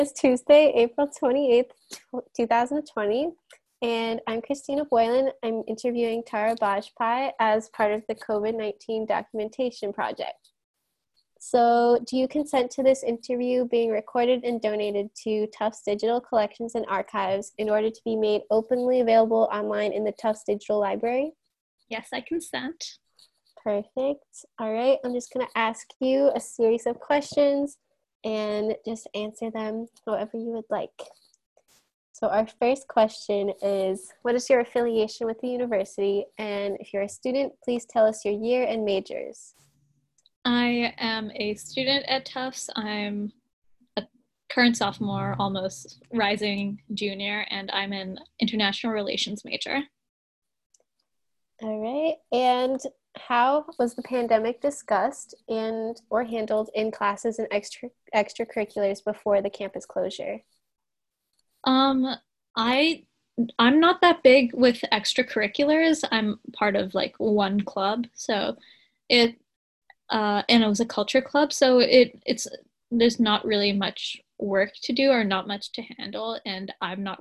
It's Tuesday, April 28th, 2020, and I'm Christina Boylan. I'm interviewing Tara Bajpai as part of the COVID-19 documentation project. So, do you consent to this interview being recorded and donated to Tufts Digital Collections and Archives in order to be made openly available online in the Tufts Digital Library? Yes, I consent. Perfect. All right, I'm just going to ask you a series of questions and just answer them however you would like. So our first question is, what is your affiliation with the university? And if you're a student, please tell us your year and majors. I am a student at Tufts. I'm a current sophomore, almost rising junior, and I'm an international relations major. All right. And how was the pandemic discussed and or handled in classes and extracurriculars before the campus closure? I'm not that big with extracurriculars. I'm part of like one club, so it and it was a culture club, so it's there's not really much work to do or not much to handle, and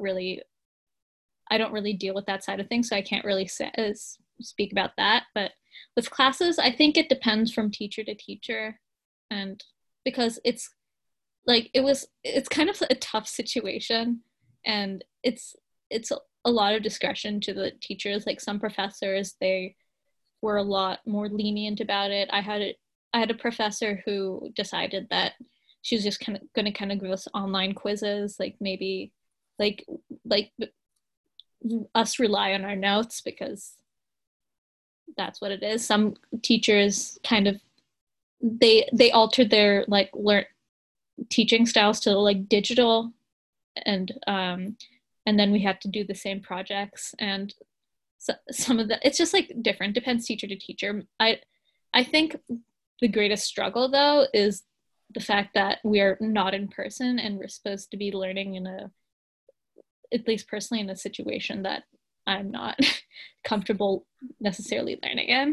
I don't really deal with that side of things, so I can't really speak about that. But with classes, I think it depends from teacher to teacher, and because it's kind of a tough situation, and it's a lot of discretion to the teachers. Like some professors, they were a lot more lenient about it. I had a professor who decided that she was just going to kind of give us online quizzes, like maybe like like us rely on our notes because that's what it is. Some teachers kind of they altered their like learn teaching styles to like digital, and then we had to do the same projects, and so, some of the it's just like different, depends teacher to teacher. I think the greatest struggle though is the fact that we are not in person and we're supposed to be learning in a, at least personally, in a situation that I'm not comfortable necessarily learning in.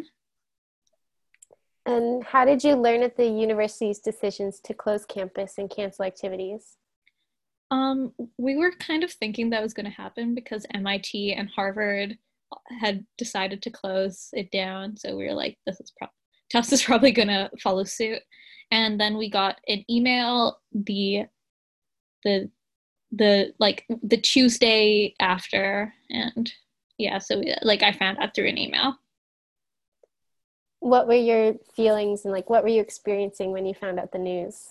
And how did you learn of the university's decisions to close campus and cancel activities? We were kind of thinking that was going to happen because MIT and Harvard had decided to close it down. So we were like, Tufts is probably going to follow suit. And then we got an email the Tuesday after, and yeah, so I found out through an email. What were your feelings and like what were you experiencing when you found out the news?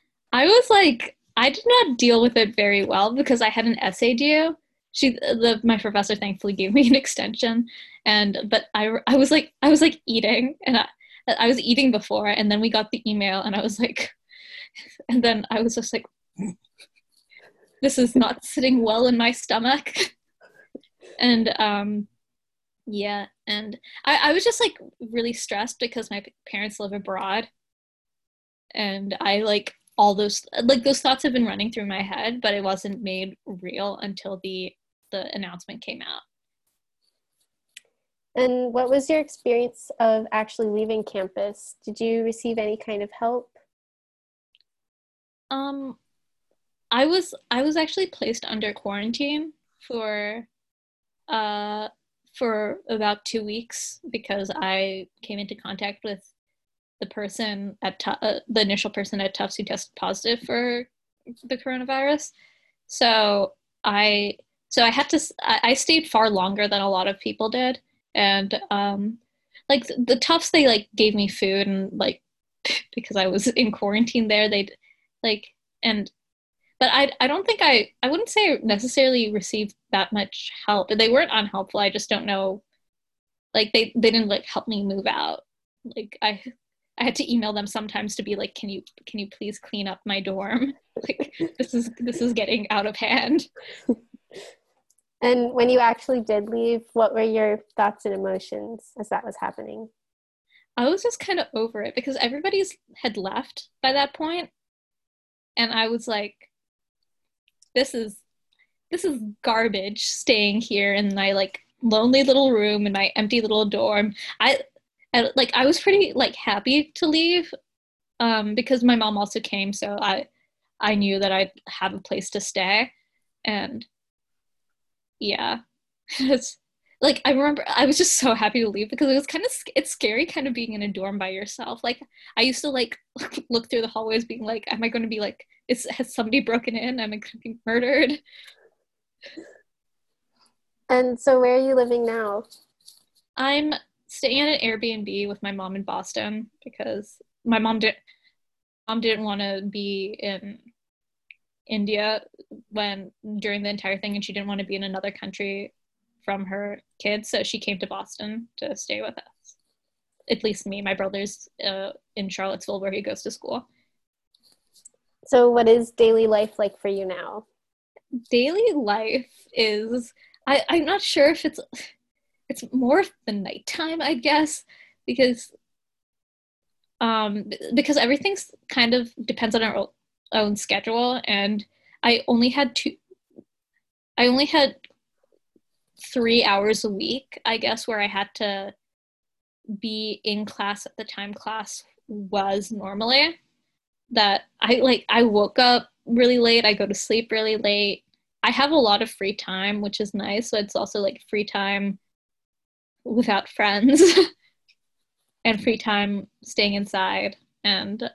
I did not deal with it very well because I had an essay due. My professor thankfully gave me an extension, but I was eating, and I was eating before, and then we got the email, and I was like, and then I was just like, this is not sitting well in my stomach, and yeah, and I was just like really stressed because my parents live abroad, and I like all those thoughts have been running through my head, but it wasn't made real until the announcement came out. And what was your experience of actually leaving campus? Did you receive any kind of help? Um, I was actually placed under quarantine uh for about 2 weeks because I came into contact with the initial person at Tufts who tested positive for the coronavirus. So I so I had to I stayed far longer than a lot of people did, and like the Tufts, they like gave me food, and like because I was in quarantine there, they'd like and but I don't think I wouldn't say I necessarily received that much help. They weren't unhelpful. I just don't know, like they didn't like help me move out. Like I had to email them sometimes to be like, can you please clean up my dorm? Like this is getting out of hand. And when you actually did leave, what were your thoughts and emotions as that was happening? I was just kind of over it because everybody's had left by that point, and I was like, this is this is garbage staying here in my like lonely little room in my empty little dorm. I was pretty like happy to leave because my mom also came, so I knew that I'd have a place to stay. And yeah, it's like, I remember I was just so happy to leave because it was kind of, it's scary kind of being in a dorm by yourself. Like, I used to like look through the hallways being like, am I going to be like, has somebody broken in? Am I going to be murdered? And so where are you living now? I'm staying at an Airbnb with my mom in Boston because my mom didn't want to be in India when during the entire thing, and she didn't want to be in another country from her kids, so she came to Boston to stay with us. At least me. My brother's in Charlottesville where he goes to school. So what is daily life like for you now? Daily life is, I'm not sure if it's more the nighttime, I guess, because because everything's kind of depends on our own schedule, and I only had 3 hours a week, I guess, where I had to be in class at the time class was normally. That I woke up really late, I go to sleep really late. I have a lot of free time, which is nice. So it's also like free time without friends and free time staying inside. And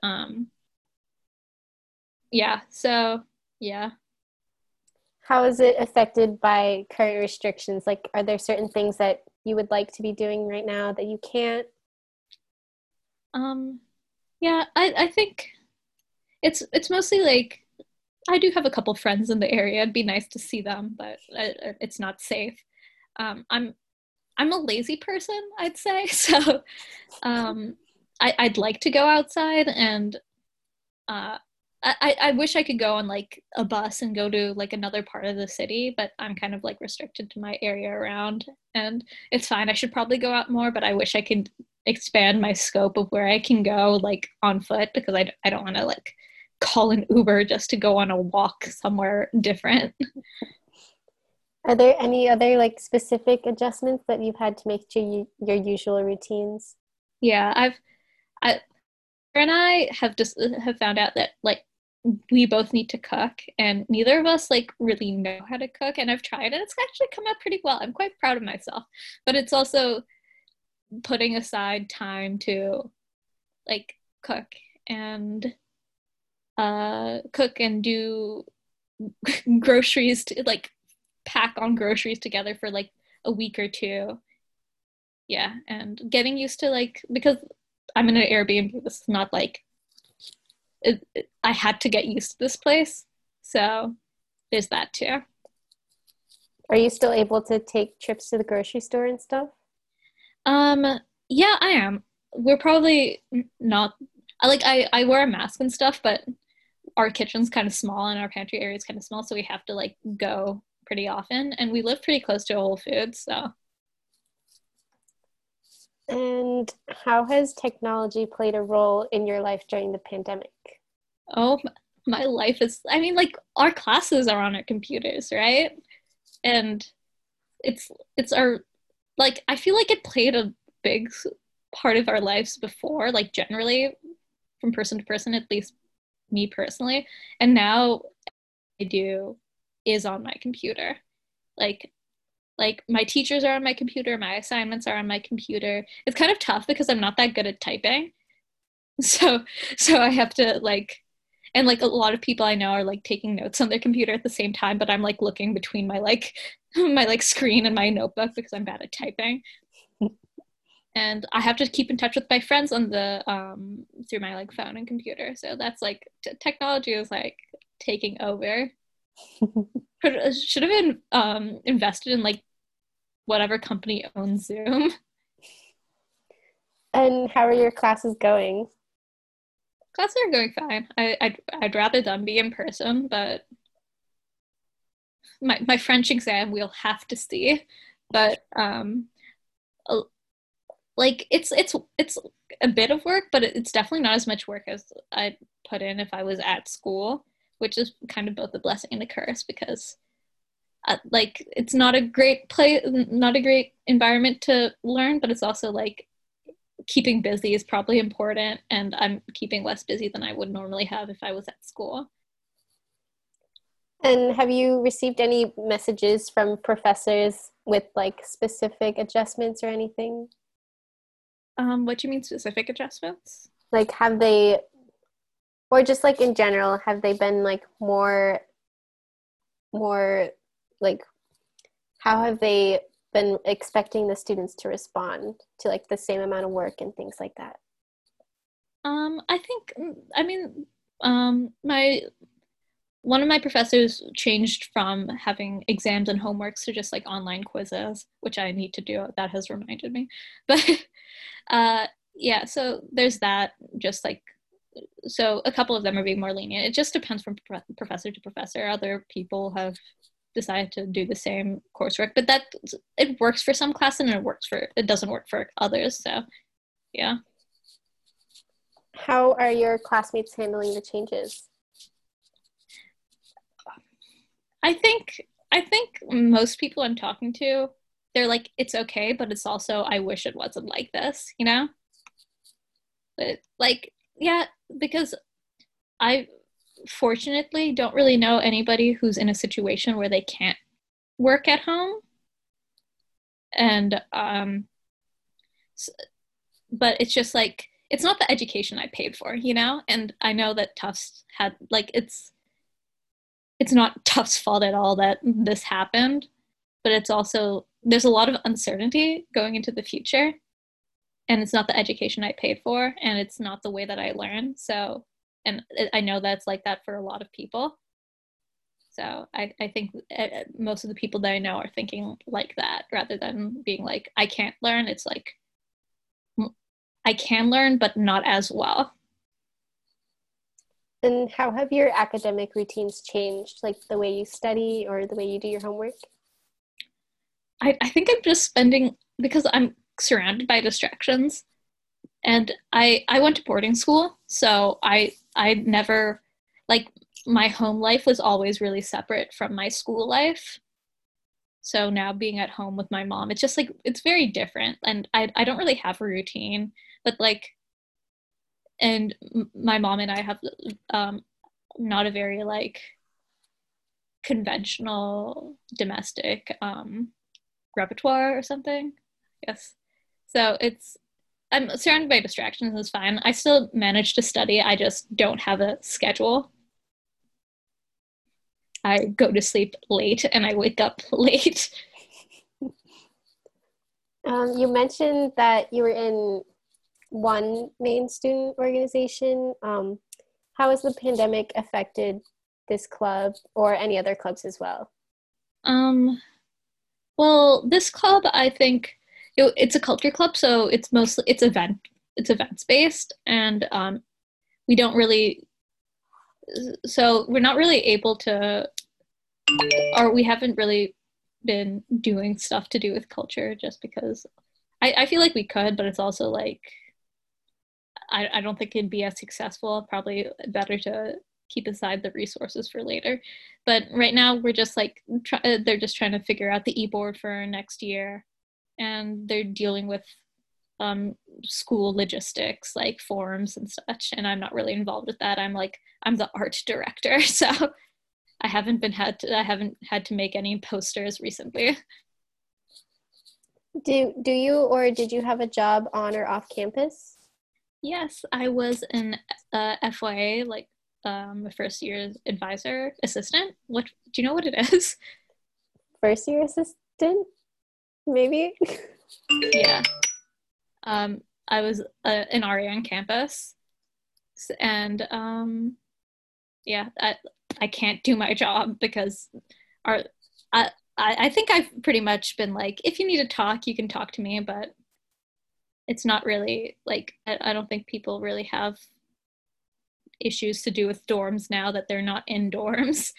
yeah, so yeah. How is it affected by current restrictions? Like, are there certain things that you would like to be doing right now that you can't? Um yeah, I think it's mostly like I do have a couple friends in the area. It'd be nice to see them, but it's not safe. I'm a lazy person, I'd say. So I'd like to go outside, and uh, I wish I could go on like a bus and go to like another part of the city, but I'm kind of like restricted to my area around, and it's fine. I should probably go out more, but I wish I could expand my scope of where I can go like on foot because I don't want to like call an Uber just to go on a walk somewhere different. Are there any other like specific adjustments that you've had to make to your usual routines? Yeah, I her and I have found out that like we both need to cook, and neither of us like really know how to cook, and I've tried and it's actually come out pretty well. I'm quite proud of myself, but it's also putting aside time to like cook and cook and do groceries to like pack on groceries together for like a week or two. Yeah, and getting used to like because I'm in an Airbnb, this is not like I had to get used to this place. So there's that too. Are you still able to take trips to the grocery store and stuff? Um, yeah, I am. We're probably not. I wear a mask and stuff, but our kitchen's kind of small and our pantry area is kind of small, so we have to like go pretty often. And we live pretty close to a Whole Foods, so. And how has technology played a role in your life during the pandemic? Oh, my life is. I mean, like our classes are on our computers, right? And it's our like I feel like it played a big part of our lives before, like generally from person to person, at least me personally. And now I do is on my computer. Like my teachers are on my computer, my assignments are on my computer. It's kind of tough because I'm not that good at typing. So I have to like and like a lot of people I know are like taking notes on their computer at the same time, but I'm like looking between my like my like screen and my notebook because I'm bad at typing. And I have to keep in touch with my friends on the through my like phone and computer. So that's like technology is like taking over. Should have been invested in like whatever company owns Zoom. And how are your classes going? Classes are going fine. I'd rather them be in person, but my French exam we'll have to see. But like it's a bit of work, but it's definitely not as much work as I'd put in if I was at school, which is kind of both a blessing and a curse because like it's not a great not a great environment to learn, but it's also like keeping busy is probably important, and I'm keeping less busy than I would normally have if I was at school. And have you received any messages from professors with like specific adjustments or anything? What do you mean specific adjustments? Like have they, or just like in general, have they been like more like how have they been expecting the students to respond to like the same amount of work and things like that? I think, I mean, my one of my professors changed from having exams and homeworks to just like online quizzes, which I need to do. That has reminded me. But uh, yeah, so there's that. Just like, so a couple of them are being more lenient. It just depends from professor to professor. Other people have decided to do the same coursework, but that it works for some classes and it doesn't work for others. So yeah. How are your classmates handling the changes? I think most people I'm talking to, they're like, it's okay, but it's also I wish it wasn't like this, you know? But like, yeah, because I fortunately don't really know anybody who's in a situation where they can't work at home. And but it's just like it's not the education I paid for, you know? And I know that Tufts had like it's not Tufts' fault at all that this happened, but it's also there's a lot of uncertainty going into the future, and it's not the education I paid for, and it's not the way that I learn. So, and I know that's like that for a lot of people. So I think most of the people that I know are thinking like that rather than being like, I can't learn. It's like, I can learn, but not as well. And how have your academic routines changed, like the way you study or the way you do your homework? I think I'm just spending, because I'm surrounded by distractions, and I went to boarding school, so I never, like, my home life was always really separate from my school life. So now being at home with my mom, it's just like it's very different, and I don't really have a routine, but like, and my mom and I have not a very like conventional domestic repertoire or something. Yes. So it's I'm surrounded by distractions. It's fine. I still manage to study. I just don't have a schedule. I go to sleep late and I wake up late. You mentioned that you were in one main student organization. How has the pandemic affected this club or any other clubs as well? Um, well, this club, I think it's a culture club, so it's events based, and we don't really, so we're not really able to, or we haven't really been doing stuff to do with culture just because I feel like we could, but it's also like I don't think it'd be as successful. Probably better to keep aside the resources for later. But right now we're just like they're just trying to figure out the e-board for next year, and they're dealing with school logistics like forms and such. And I'm not really involved with that. I'm the art director, so I haven't had to make any posters recently. Do you or did you have a job on or off campus? Yes, I was an FYA, like a first year advisor assistant. What do you know what it is? First year assistant, maybe? Yeah. I was an RA on campus, and yeah, I can't do my job because our I think I've pretty much been like, if you need to talk, you can talk to me, but it's not really like I don't think people really have issues to do with dorms now that they're not in dorms.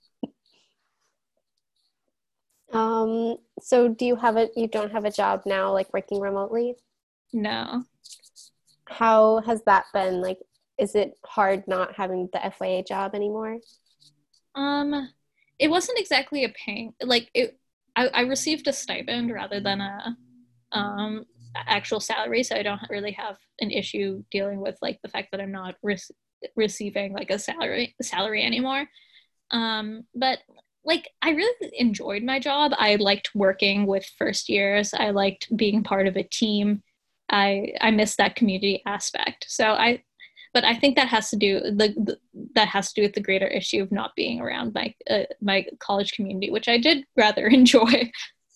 So you don't have a job now, like working remotely? No. How has that been? Like, is it hard not having the FYA job anymore? Um, it wasn't exactly a paying like it. I received a stipend rather than a actual salary, so I don't really have an issue dealing with like the fact that I'm not receiving like a salary anymore. But like I really enjoyed my job. I liked working with first years. I liked being part of a team. I miss that community aspect. But I think that has to do that has to do with the greater issue of not being around my college community, which I did rather enjoy.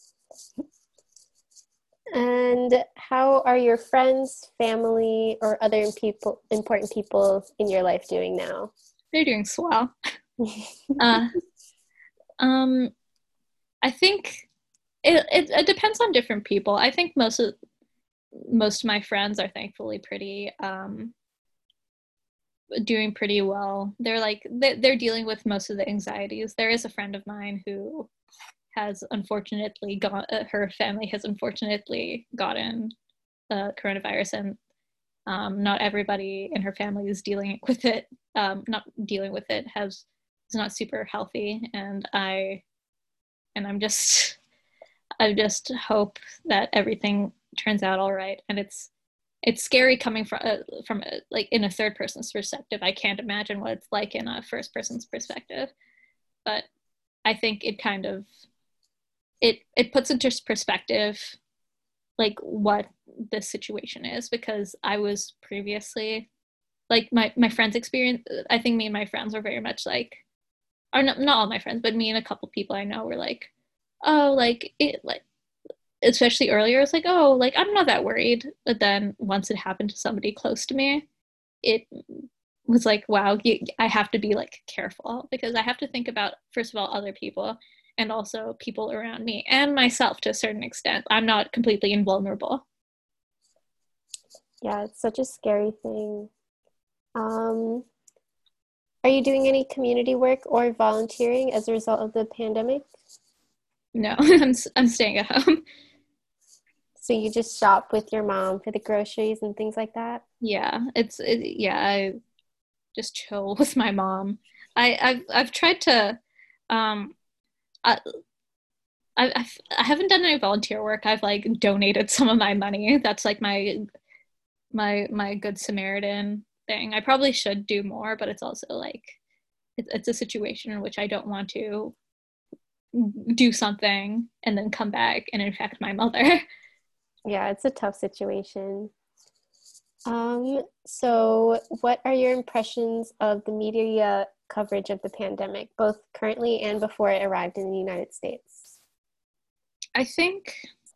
And how are your friends, family, or other important people in your life doing now? They're doing swell. uh, um, I think it depends on different people. I think most of my friends are thankfully pretty doing pretty well. They're dealing with most of the anxieties. There is a friend of mine who has unfortunately her family has unfortunately gotten coronavirus, and not everybody in her family is dealing with it. Not dealing with it is not super healthy, and I'm just I just hope that everything turns out all right. And it's scary coming from like in a third person's perspective. I can't imagine what it's like in a first person's perspective, but I think it kind of it puts into perspective like what this situation is, because I was previously like my friends experience. I think me and my friends were very much like, or not all my friends, but me and a couple people I know were like, oh, like it, like especially earlier, it's like, oh, like I'm not that worried. But then once it happened to somebody close to me, it was like, wow, I have to be like careful, because I have to think about, first of all, other people, and also people around me and myself to a certain extent. I'm not completely invulnerable. Yeah, it's such a scary thing. Are you doing any community work or volunteering as a result of the pandemic? No, I'm staying at home. So you just shop with your mom for the groceries and things like that? Yeah, I just chill with my mom. I've tried to um I, I haven't done any volunteer work. I've like donated some of my money. That's like my good Samaritan thing. I probably should do more, but it's also like it's a situation in which I don't want to do something and then come back and infect my mother. Yeah, it's a tough situation. So what are your impressions of the media coverage of the pandemic, both currently and before it arrived in the United States? I think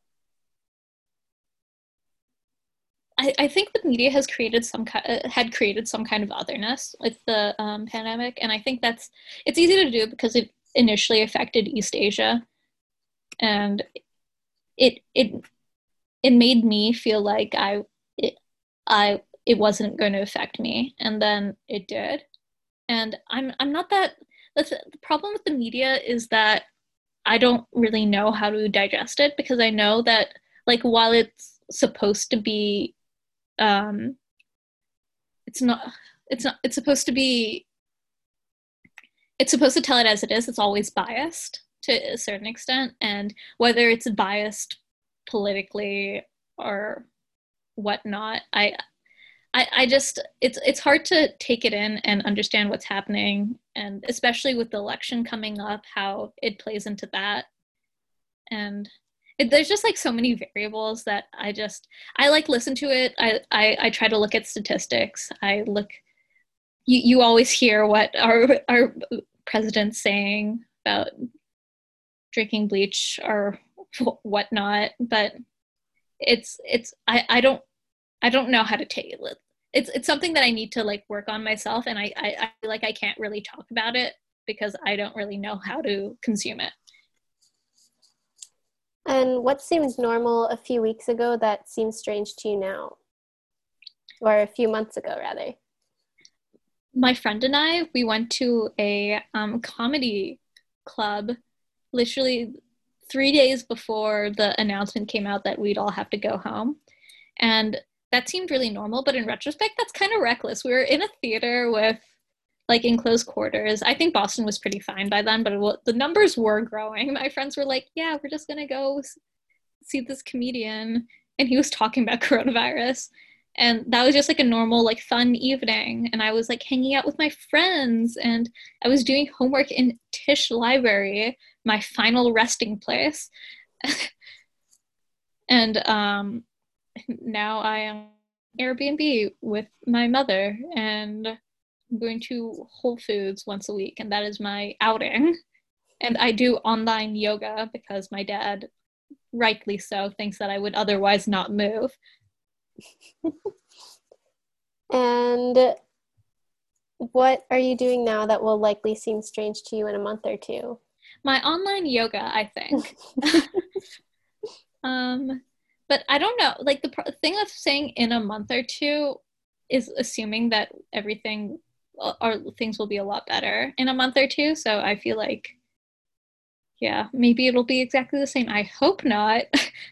I think the media has created had created some kind of otherness with the pandemic, and I think it's easy to do because it initially affected East Asia, and it it it made me feel like it wasn't going to affect me, and then it did. And I'm not that. The problem with the media is that I don't really know how to digest it, because I know that like while supposed to be um it's not it's supposed to be it's supposed to tell it as it is. It's always biased to a certain extent, and whether it's biased politically or whatnot, I just it's hard to take it in and understand what's happening, and especially with the election coming up, how it plays into that. And there's just like so many variables that I like listen to it. I try to look at statistics. I look you always hear what our president's saying about drinking bleach or whatnot, but I don't know how to take it. It's something that I need to like work on myself, and I feel like I can't really talk about it because I don't really know how to consume it. And what seemed normal a few weeks ago that seems strange to you now? Or a few months ago, rather? My friend and I, we went to a comedy club literally 3 days before the announcement came out that we'd all have to go home. And that seemed really normal, but in retrospect, that's kind of reckless. We were in a theater with like in close quarters. I think Boston was pretty fine by then, but the numbers were growing. My friends were like, yeah, we're just gonna go see this comedian. And he was talking about coronavirus. And that was just like a normal, like, fun evening. And I was like hanging out with my friends, and I was doing homework in Tisch Library, my final resting place. And now I am Airbnb with my mother, and I'm going to Whole Foods once a week, and that is my outing. And I do online yoga because my dad, rightly so, thinks that I would otherwise not move. And what are you doing now that will likely seem strange to you in a month or two? My online yoga, I think. But I don't know. Like, the thing of saying in a month or two is assuming that everything or things will be a lot better in a month or two. So I feel like, yeah, maybe it'll be exactly the same. I hope not.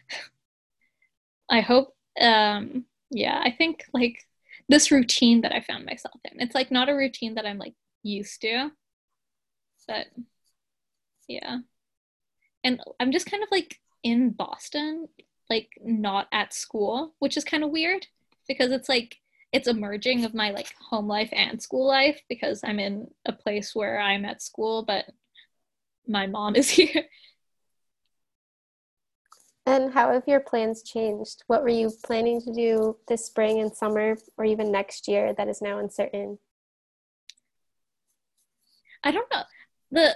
I hope, yeah, I think like this routine that I found myself in, it's like not a routine that I'm like used to, but yeah. And I'm just kind of like in Boston, like not at school, which is kind of weird because it's like it's a merging of my like home life and school life because I'm in a place where I'm at school, but my mom is here. And how have your plans changed? What were you planning to do this spring and summer or even next year that is now uncertain? I don't know. The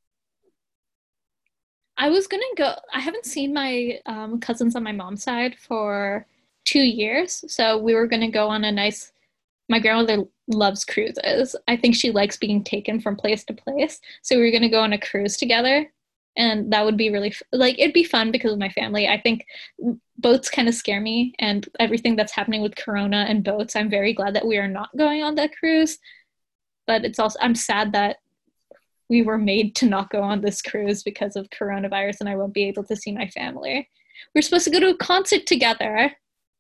I was gonna go. I haven't seen my cousins on my mom's side for 2 years, so we were gonna go on a nice. My grandmother loves cruises. I think she likes being taken from place to place, so we were gonna go on a cruise together, and that would be really like it'd be fun because of my family. I think boats kind of scare me, and everything that's happening with Corona and boats. I'm very glad that we are not going on that cruise, but it's also I'm sad that we were made to not go on this cruise because of coronavirus and I won't be able to see my family. We're supposed to go to a concert together.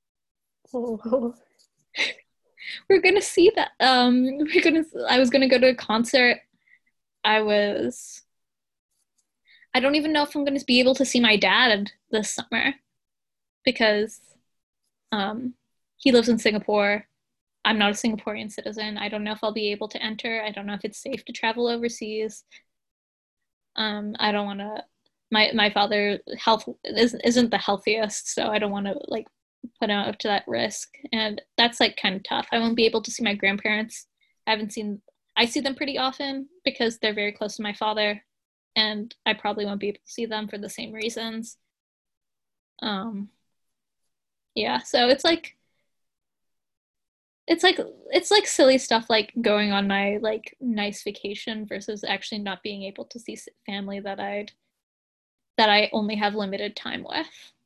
We're gonna see that. I was gonna go to a concert. I was. I don't even know if I'm gonna be able to see my dad this summer because um, he lives in Singapore. I'm not a Singaporean citizen. I don't know if I'll be able to enter. I don't know if it's safe to travel overseas. I don't want to. My father health isn't the healthiest, so I don't want to like put him up to that risk, and that's like kind of tough. I won't be able to see my grandparents. I haven't seen. I see them pretty often because they're very close to my father, and I probably won't be able to see them for the same reasons. Um, yeah, so it's like silly stuff like going on my like nice vacation versus actually not being able to see family that I only have limited time with.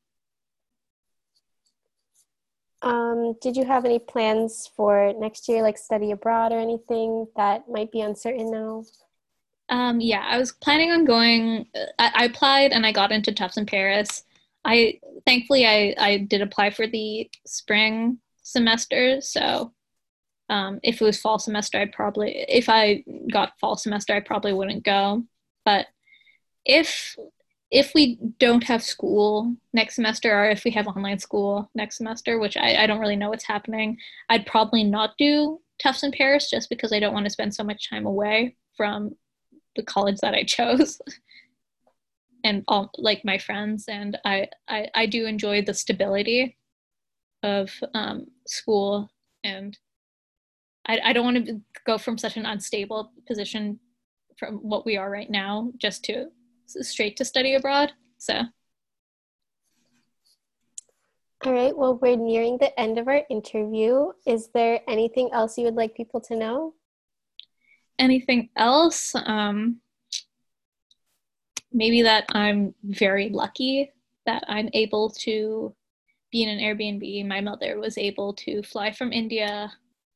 Did you have any plans for next year, like study abroad or anything that might be uncertain now? Yeah, I was planning on going. I applied and I got into Tufts in Paris. I thankfully I did apply for the spring semester. So if it was fall semester, if I got fall semester, I probably wouldn't go. But if if we don't have school next semester or if we have online school next semester, which I don't really know what's happening, I'd probably not do Tufts in Paris just because I don't want to spend so much time away from the college that I chose and all like my friends. And I do enjoy the stability of school, and I don't want to go from such an unstable position from what we are right now just to straight to study abroad. So All right, well, we're nearing the end of our interview. Is there anything else you would like people to know? anything else? Maybe that I'm very lucky that I'm able to be in an Airbnb. My mother was able to fly from India.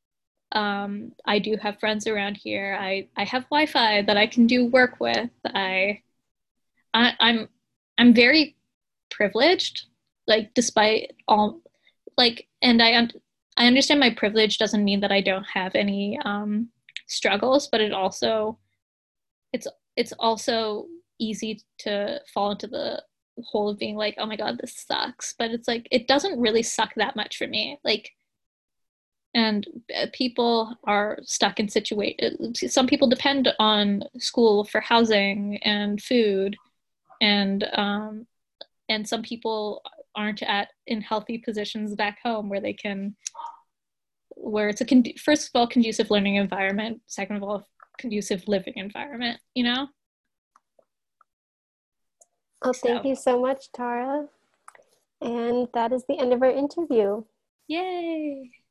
I do have friends around here. I have Wi-Fi that I can do work with. I I'm very privileged, like despite all like, and I understand my privilege doesn't mean that I don't have any struggles, but it's it's also easy to fall into the hole of being like, oh my god, this sucks. But it's like it doesn't really suck that much for me. Like And people are stuck in situations. Some people depend on school for housing and food, and some people aren't in healthy positions back home where they can, where it's first of all conducive learning environment, second of all conducive living environment, you know. Oh, thank you so much, Tara. And that is the end of our interview. Yay.